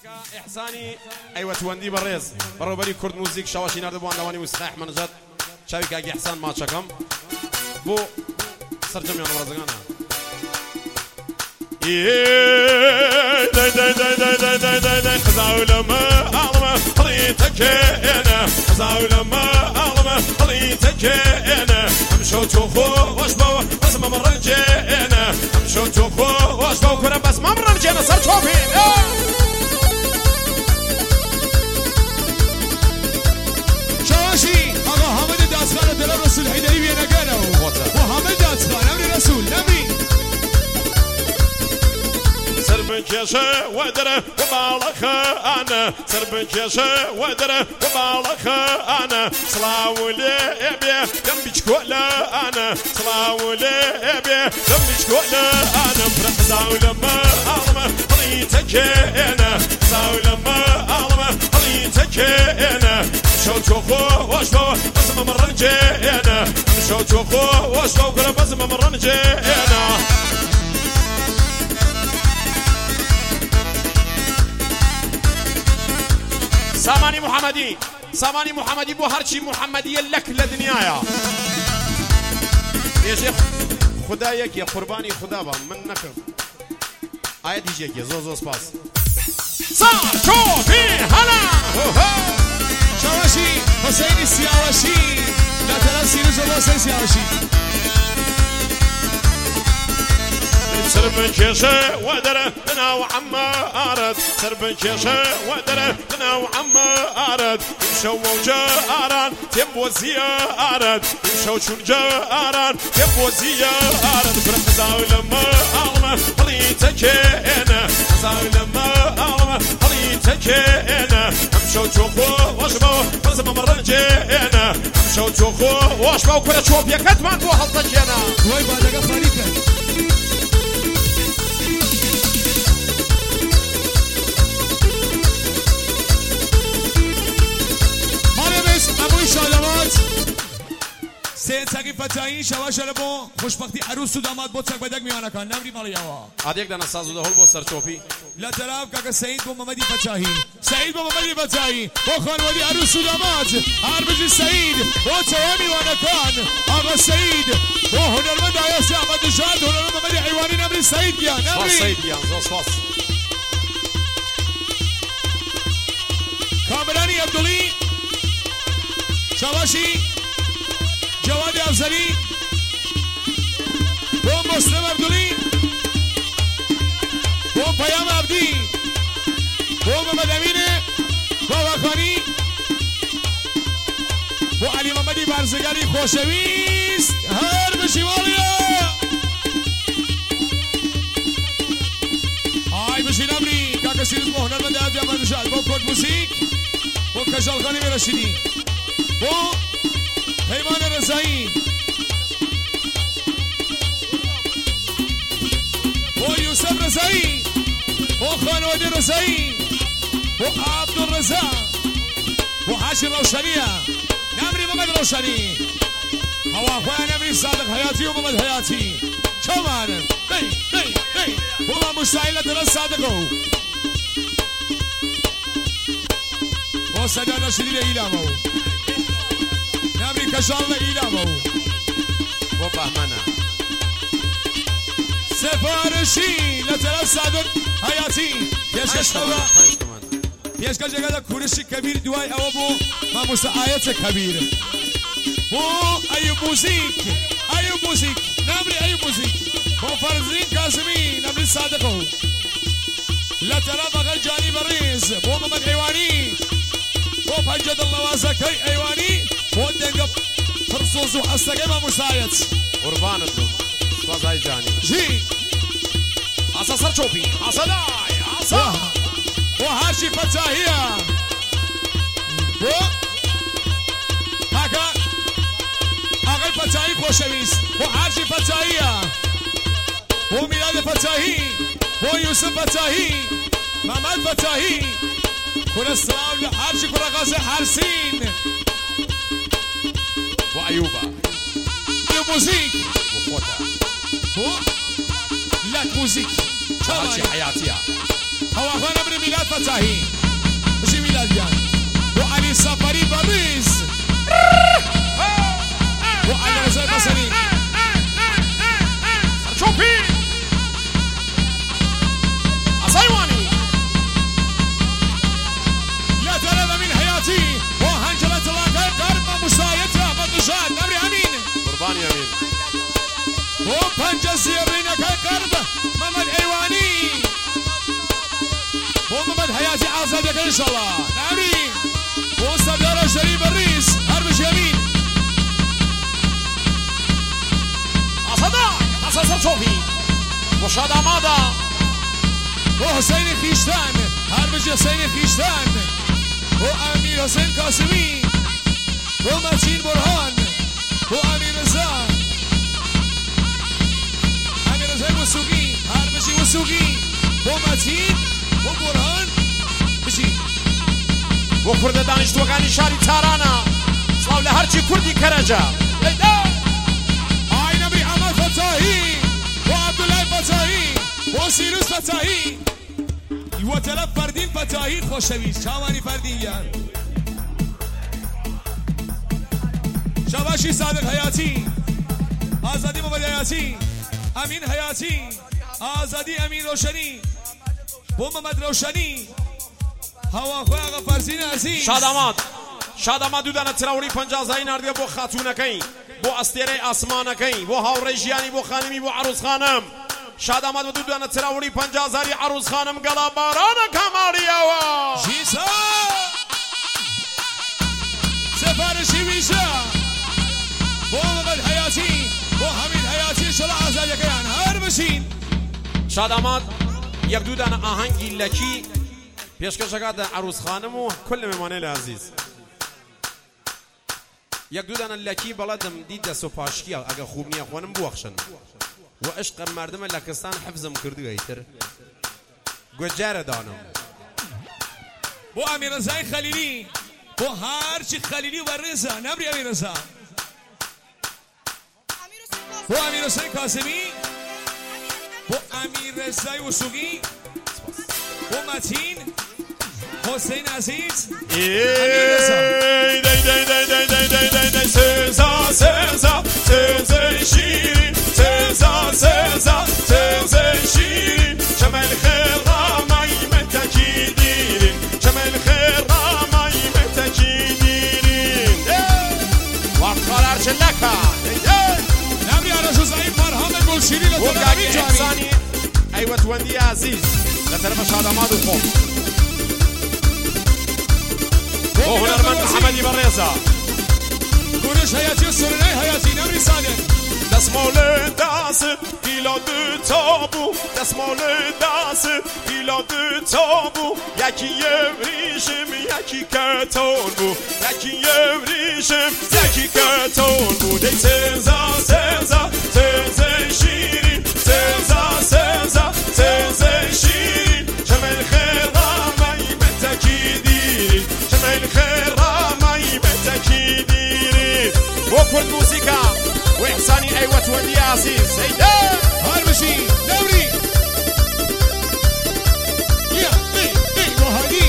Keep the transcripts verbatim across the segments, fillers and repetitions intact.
إحساني أيوة توندي بريز بروبري كرد موزيك شواشي نرد بوان دواني مستحيح منجد شاوي كاقي إحسان ما تشكم بو سرجم يانا برزقانا إيه داي داي داي داي داي داي داي داي خزاو لما أعلم خليتك أنا خزاو لما أعلم خليتك أنا أمشو توخو واشبو بس ما مرنجي أنا أمشو توخو واشبو كرة بس ما مرنجي أنا صار توفين شواشي آقا حامد دستخان دل رسول حیدری بیه نگره و حامد دستخان امر رسول نبی سربنكيشة ودره وبالخ أنا سربنكيشة ودره وبالخ أنا صلاولي أبي دمبيش كولا أنا صلاولي أبي دمبيش كولا أنا فرح زاولما أعلم خليتك أنا زاولما أعلم خليتك أنا مشو توخو واشبو بس ما مرنجي أنا مشو توخو واشبو كل بس ما مرنجي أنا ساماني محمدي ساماني محمدي بو هرشي محمدية لك لدنيايا يا شيخ خدايك يا قرباني خدابا من نكر آية ديجيك يا زو زو سباس صار شوفي هلا شواشي حسين السياوشي لا تنسي نزل حسين السياوشي سربن كيشة ودره لنا وعم أرد سربن كيشة ودره لنا وعم أرد يمشوا وجاران تبو زيارد يمشوا شون جاران تبو زيارد فرق زاولما أعلم خليتك أنا زاولما أعلم خليتك أنا امشوا توخو واشبو بس ما مرنجي أنا امشوا توخو واشبو كل شوف يا كتمان بو حلتك أنا وي بعدك فريقك ابوی شادمات سه تاگی فتایی شواش لبو خوشبختی عروس و داماد بود تاگ بدک میانه کن نمری مالی یوا عادیک دنا سازو ده هول بو سر چوپی لا طرف کاکا سعید بو محمدی فتایی سعید بو محمدی فتایی بو خانوادی عروس و داماد هربجی سعید بو توانی وانه کن آقا سعید بو هنرمند آیاسی احمد نژاد هنرمند محمدی حیوانی نمری سعید گیا نمری سعید گیا زوس فاس کامرانی عبدالی شواشی جواد افزری بو مسلم عبدالی بو پیام عبدی بو محمد امین بو وخانی بو علی محمدی برزگری خوشویست هر بشیمالیا آی بشی نمری کاکا سیروز بو هنرمند عبدی احمد نژاد بو کد موسیق بو کشال خانی میرشیدی بو پیمان رضایی بو یوسف رضایی بو خانواده رضایی بو عبدالرضا بو حاشر روشنیه نمری محمد روشنی هواخواه نمری صادق حیاتی و محمد حیاتی چمان بی بی بی بو ما مشتعیل درست صادقو بو سجاد رشدی ایلامو نمری کشان ایلامو بو بهمنه سفارشی لطرف صادق حیاتی پیشکش خواه پیشکش جگه کورشی کبیر دوای او بو ما مساعیت کبیر بو ایوب موزیک ایوب موزیک نمری ایوب موزیک بو فرزین کاسمی نمری صادقو لطرف اقل جانی بریز بو محمد حیوانی بو پنجد اللوازکی حیوانی بو دنگب فرصوص و حسنگه ما مساعیت قربانت لهم سوازای جانی جی حسا سر چوپی حسا دای حسا و هرچی فتاحیه بو هکا آقای فتاحی خوشویست بو هرچی فتاحیه بو میلاد فتاحی بو یوسف فتاحی محمد فتاحی کل السلام لهرچی کل غازه حرسین بو ایوبا ایوب موزیک بو خوتا بو لك موزیک هرشي حياتيها هوا أخوانا ابن ميلاد فتاحي مشي ميلاد يعني وعلي السفري بريز وعلي رزاق بصري شوفي أصيواني لا ترى من حياتي وهنجلة الله قرب مسايتها مدجان نبري أمين قربان يمين وبنجز يرينك قرب محمد أيواني ومحمد حياتي عازدك إن شاء الله نبري وصدر شريف الرئيس هربش يمين أصدا أصدا شوفي وشاد ماذا وحسين خيشتان هربش حسين خيشتان وأمير حسين قاسمي ومتين برهان وأمير رزا أمير رزا وسوقي هربشي وسوقي ومتين وبرهان بشي وكرد دانشتوەکانی شاری تارانە سڵاو لە هەرچی کوردی کەرەجە ئای نەبی ئەمەد فەتاهی و عەبدوڵای فەتاهی و سیروس فەتاهی وەتەلە فەردین فەتاهی خۆشەویست چاوانی فەردینیان شەباشی سادق هەیاتی ئازادی مەمەد هەیاتی ئەمین هەیاتی ئازادی ئەمین ڕۆشەنی بۆ مەمەد ڕۆشەنی هوا خواه آقا فرزین عزیز شادامات شادامات دوودانە تراوری پەنجازایی نردیە بۆ خاتوونەکەی بۆ ئەستێرەی ئاسمانەکەی بۆ هاوڕێی ژیانی بۆ خانمی بۆ عروس خانم شادامات بە دوودانە تراوری پەنجازاری عروس خانم گەڵا بارانە کاماریەوە ژیسا سەفارشی ویژە بۆ مەمەد حەیاتی بۆ حەمید حەیاتی شەڵە ئازادیەکەیان هەر بشین شادامات یەک دوودانە ئاهەنگی لەکی پێشکەشەکاتە عروس خانم و کل مێمانەی لە عەزیز یەک دوودانە لەکی بەڵەدم دی دەست و پاشکیە ئەگە خوب نییە خۆنم بوەخشن و عشقم مردمە لە کەستان حەفزم کردووەیتر گوێجارە دانم بۆ ئەمیرەزای خەلیلی بۆ هەرچی خەلیلی و بەڕێزە نەبری ئەمیرەزا بۆ ئەمیرحوسێن کاسمی بۆ ئەمیررەزای وسوقی بۆ مەتین حسین عزیز سێزا سێزا سێزەی شیرین سێزا سێزا سێزەی شیرین شەمەل خێڕامای مەتەکی دیرین شەمەل خێڕامای مەتەکی دیرین وەقەرار چلەکە نەبری ئارەژوزایی فەرهاد گوڵشیری لە وەگاگی ئیحسانی ئەیوەتوەندی عەزیز لە تەرەفە شادامات و خۆم بۆ هونەرمەند محەمەدی بەڕێزە کوروش هەیاتی و سورنای هەیاتی نەبری سادق دەسماڵە داس پیلا دو تابوو دەسماڵە داس پیلا دو تابوو یەکی یەوریشم یەکی کەتۆن بوو یەکی یەوریشم یەکی کەتۆن بوو دەی سێزا سێزا سێزەی شیرین سێزا سێزا سێزەی شیرین شەمەل خێڕامای مەتەکی دیرین شەمەل خێڕامای مەتەکی دیرین بۆ کورد موسیقا وإحساني أيوة ودي عزيز سيدا هربشي دوري يا اي اي وهدي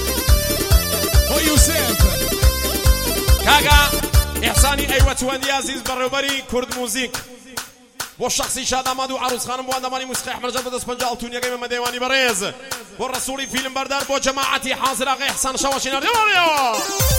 ويوسف كاغا إحساني أيوة ودي عزيز بربري كرد موزيك بو شخصي شادامات و عروس خانم بو انداماني موسيقى احمد رجب دست پنجا التونيا قيمة مديواني بريز بو الرسولي فيلم بردار بو جماعتي حاضر اغي احسان شواشي نار يوانيو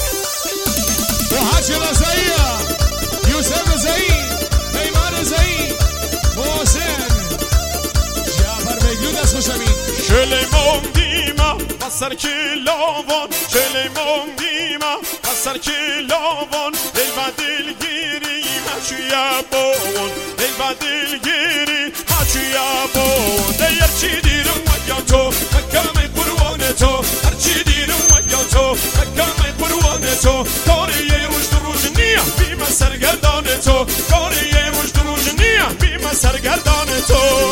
وهاشي رزايا يوسف رزايا ايمان رزايا محسن جعفر بيقلو دست خوشمين شليمون ديما بسر كيلوون شليمون ديما بسر كيلوون البدل جيري ما شيا بون البدل جيري ما شيا بون دير چي ديرم وياتو مكامي قروانتو هر چي ديرم وياتو مكامي قروانتو كاري روش دروج نيا بيما سرگردانتو كاري روش دروج نيا بيما سرگردانتو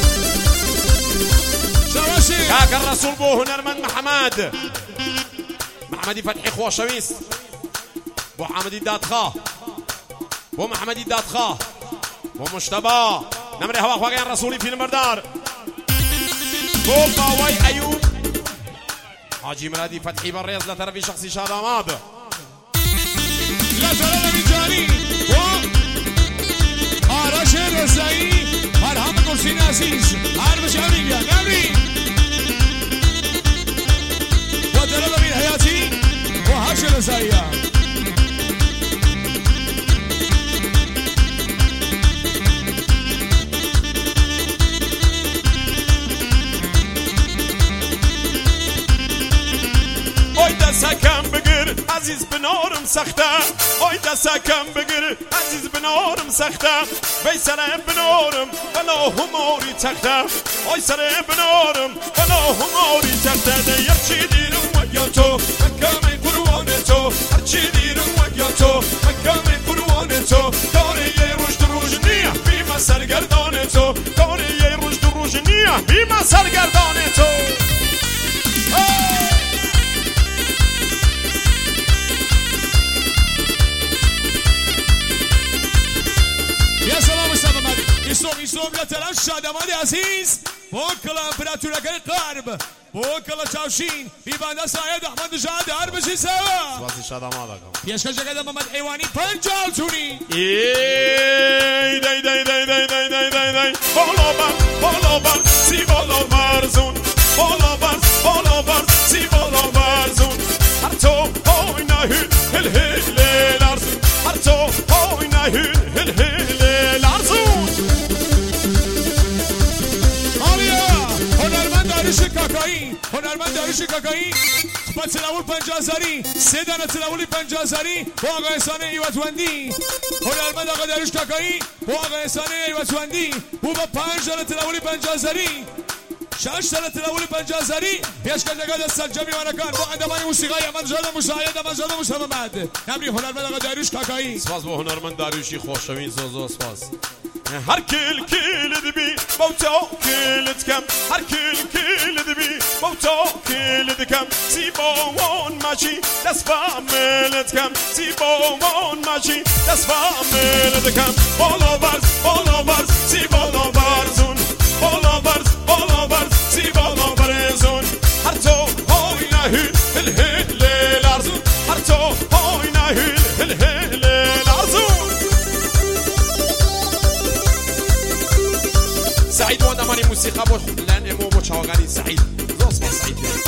كاك الرسول بو هنرمند محمد محمدي فتحي خوشويس بو حمدي دادخا بو محمدي دادخا بو مشتبا نمري هوا خواقين رسولي في المردار بو باوي أيوب حاجی مرادی فتحی برریز لطرفی شخصی شاداماد لطرف بیجانی و آرش رضایی فرهام گرسین عزیز هر بشه امیگا نمری و دلال امین حیاتی و هرش رضایی دستکم بگیر عزیز بنارم سخته آی دستکم بگیر عزیز بنارم سخته بی سر بنارم بلا هماری تخته آی سر بنارم بلا هماری تخته ده یرچی دیرم و یا تو مکم قروان تو هرچی دیرم و یا تو مکم قروان تو کار یه روش دو روش نیه بیمه سرگردان تو کار یه روش دو روش نیه بیمه سرگردان تو ایسوم ایسوم لطران شادمانی عزیز با کلا امپراتورگری غرب با کلا چاوشین بیبانده ساید احمد جاده هر بشی سوا سواسی شادماد اکم پیشکش جگد محمد حیوانی پنجال تونی ای دی دی دی دی دی دی دی دی بالا بر بالا بر سی بالا برزون بالا بر بالا بر سی بالا برزون هر تو های نهی هل هل لرزون هر تو های نهی هل هل لرزون داریش کاکایی هنرمند داریش کاکایی با تلاول پنجاه زاری سه دانه تلاولی پنجاه زاری با آقا احسان ایوتوندی هنرمند آقا داریش کاکایی با آقا احسان ایوتوندی او با پنج دانه تلاولی پنجاه زاری شش دانه تلاولی پنجاه زاری پیشکش جگد از سرجمی وانکان با اندمان موسیقای احمد جان مشاهد احمد جان مصممد نمری هنرمند آقا داریش کاکایی سپاس با هنرمند داریوشی خوشوین زوزو سپاس هر کل کل دبی بوتا کل دکم هر کل کل دبی بوتا کل دکم سی باوان ماشی دست فامل دکم سی باوان ماشی دست فامل دکم بالا برز بالا برز سی بالا برزون بالا برز بالا برز سی بالا برزون هر تو های نهی هل هل لرزون هر تو های نهی هل هل لرزون سعيد وانا ماني موسيقى بو لان امو بو چاغاني سعيد زوس سعيد